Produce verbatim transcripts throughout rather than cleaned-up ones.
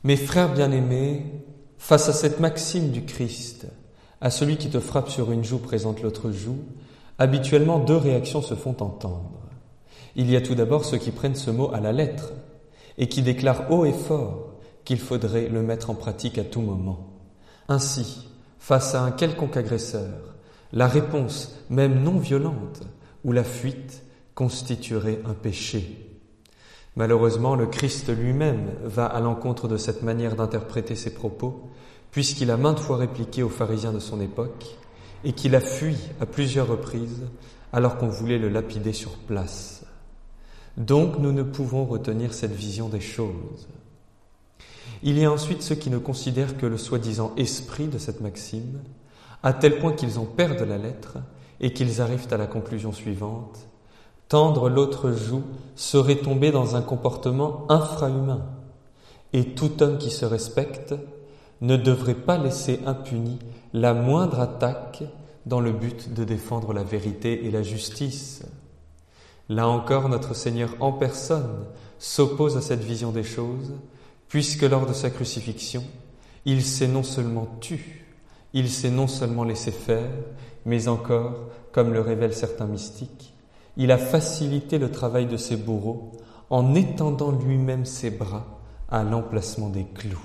Mes frères bien-aimés, face à cette maxime du Christ, à celui qui te frappe sur une joue présente l'autre joue, habituellement deux réactions se font entendre. Il y a tout d'abord ceux qui prennent ce mot à la lettre et qui déclarent haut et fort qu'il faudrait le mettre en pratique à tout moment. Ainsi, face à un quelconque agresseur, la réponse, même non violente, ou la fuite constituerait un péché. Malheureusement, le Christ lui-même va à l'encontre de cette manière d'interpréter ses propos, puisqu'il a maintes fois répliqué aux pharisiens de son époque et qu'il a fui à plusieurs reprises alors qu'on voulait le lapider sur place. Donc nous ne pouvons retenir cette vision des choses. Il y a ensuite ceux qui ne considèrent que le soi-disant esprit de cette maxime, à tel point qu'ils en perdent la lettre et qu'ils arrivent à la conclusion suivante: tendre l'autre joue serait tomber dans un comportement infrahumain, et tout homme qui se respecte ne devrait pas laisser impunie la moindre attaque dans le but de défendre la vérité et la justice. Là encore, notre Seigneur en personne s'oppose à cette vision des choses, puisque lors de sa crucifixion, il s'est non seulement tu, il s'est non seulement laissé faire, mais encore, comme le révèlent certains mystiques, il a facilité le travail de ses bourreaux en étendant lui-même ses bras à l'emplacement des clous.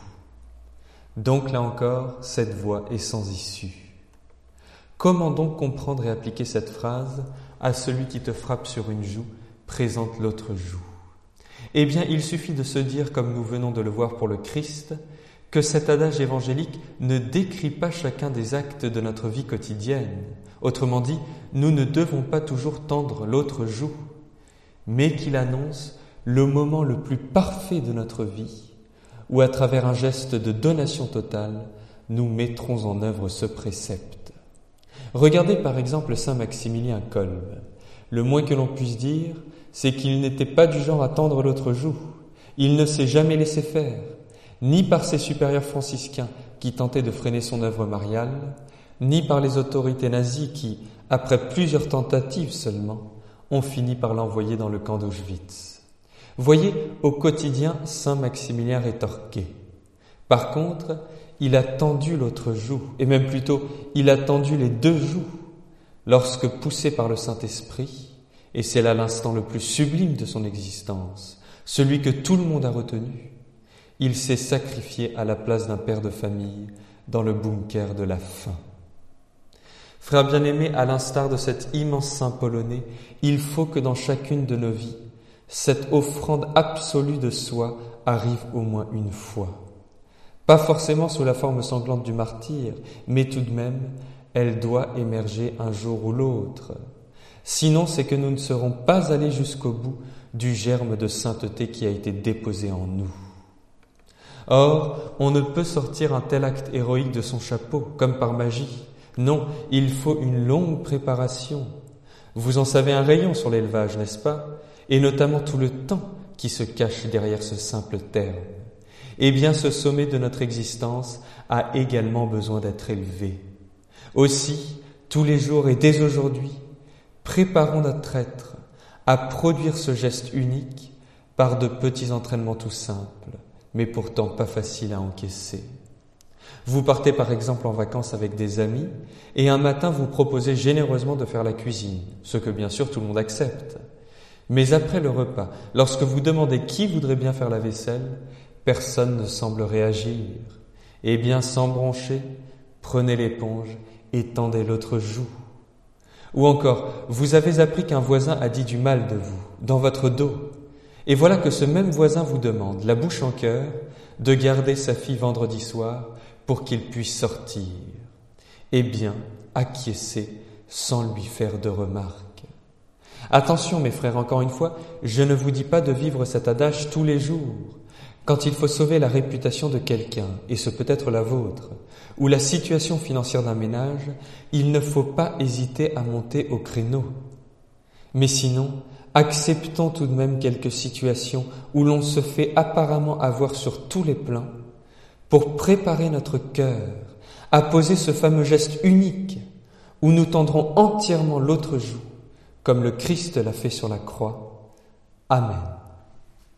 Donc là encore, cette voie est sans issue. Comment donc comprendre et appliquer cette phrase à celui qui te frappe sur une joue, présente l'autre joue? Eh bien, il suffit de se dire, comme nous venons de le voir pour le Christ, que cet adage évangélique ne décrit pas chacun des actes de notre vie quotidienne. Autrement dit, nous ne devons pas toujours tendre l'autre joue, mais qu'il annonce le moment le plus parfait de notre vie, où à travers un geste de donation totale, nous mettrons en œuvre ce précepte. Regardez par exemple saint Maximilien Kolbe. Le moins que l'on puisse dire, c'est qu'il n'était pas du genre à tendre l'autre joue. Il ne s'est jamais laissé faire, ni par ses supérieurs franciscains qui tentaient de freiner son œuvre mariale, ni par les autorités nazies qui, après plusieurs tentatives seulement, ont fini par l'envoyer dans le camp d'Auschwitz. Voyez au quotidien saint Maximilien rétorquer. Par contre, il a tendu l'autre joue, et même plutôt, il a tendu les deux joues, lorsque, poussé par le Saint-Esprit, et c'est là l'instant le plus sublime de son existence, celui que tout le monde a retenu, il s'est sacrifié à la place d'un père de famille dans le bunker de la faim. Frères bien-aimés, à l'instar de cet immense saint polonais, il faut que dans chacune de nos vies, cette offrande absolue de soi arrive au moins une fois. Pas forcément sous la forme sanglante du martyr, mais tout de même, elle doit émerger un jour ou l'autre. Sinon, c'est que nous ne serons pas allés jusqu'au bout du germe de sainteté qui a été déposé en nous. Or, on ne peut sortir un tel acte héroïque de son chapeau, comme par magie. Non, il faut une longue préparation. Vous en savez un rayon sur l'élevage, n'est-ce pas? Et notamment tout le temps qui se cache derrière ce simple terme. Eh bien, ce sommet de notre existence a également besoin d'être élevé. Aussi, tous les jours et dès aujourd'hui, préparons notre être à produire ce geste unique par de petits entraînements tout simples, mais pourtant pas faciles à encaisser. Vous partez par exemple en vacances avec des amis et un matin vous proposez généreusement de faire la cuisine, ce que bien sûr tout le monde accepte. Mais après le repas, lorsque vous demandez qui voudrait bien faire la vaisselle, personne ne semble réagir. Eh bien, sans broncher, prenez l'éponge et tendez l'autre joue. Ou encore, vous avez appris qu'un voisin a dit du mal de vous, dans votre dos. Et voilà que ce même voisin vous demande, la bouche en cœur, de garder sa fille vendredi soir pour qu'il puisse sortir. Eh bien, acquiescez sans lui faire de remarques. Attention mes frères, encore une fois, je ne vous dis pas de vivre cet adage tous les jours. Quand il faut sauver la réputation de quelqu'un, et ce peut être la vôtre, ou la situation financière d'un ménage, il ne faut pas hésiter à monter au créneau. Mais sinon, acceptons tout de même quelques situations où l'on se fait apparemment avoir sur tous les plans pour préparer notre cœur à poser ce fameux geste unique où nous tendrons entièrement l'autre joue, comme le Christ l'a fait sur la croix. Amen.